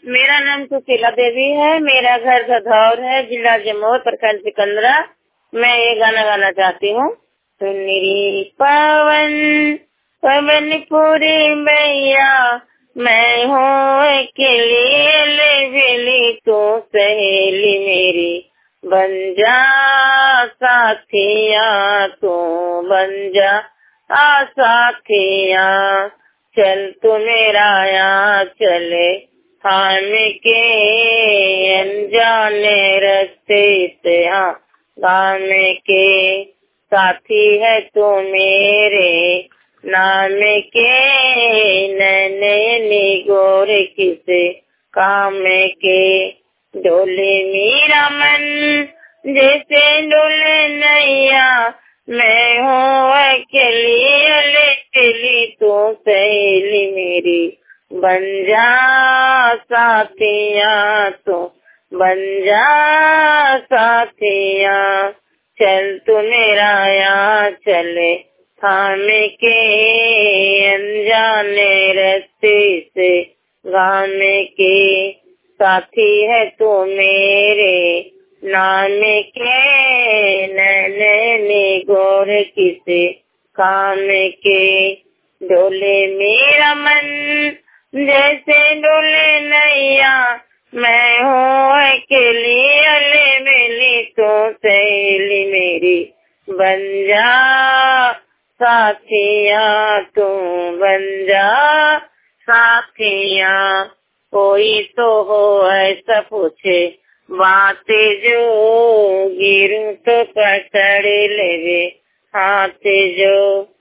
मेरा नाम सुशीला देवी है। मेरा घर गधौर है, जिला जमोर, प्रखंड सिकंदरा। मैं ये गाना गाना चाहती हूँ। सुनरी पवन पवन पूरी मैया, मैं हूँ अकेली बेली, तू सहेली मेरी बन जा साथिया, तू बन जा साथिया। चल तू मेरा यहाँ चले थाम के, अनजाने रास्ते से हाँ गाम के, साथी है तू मेरे नाम के, नैने गोर किसे काम के। डोले मेरा मन जैसे डोले नैया, मैं हूँ अकेली अकेली, तू सहेली मेरी बन जा साथिया, तू बन जा साथिया। चल तू मेरा यहाँ चले थाम के, अनजाने रास्ते से गाम के, साथी है तू मेरे नाम के, नैने गोर किसे काम के। डोले मेरा मन जैसे डोले नैया, मैं हूँ अकेली मेली, तो सहेली मेरी बन जा साथिया, तू बन जा साथिया। कोई तो हो ऐसा पूछे बातें जो, गिरूं तो पकड़ लेवे हाथ जो।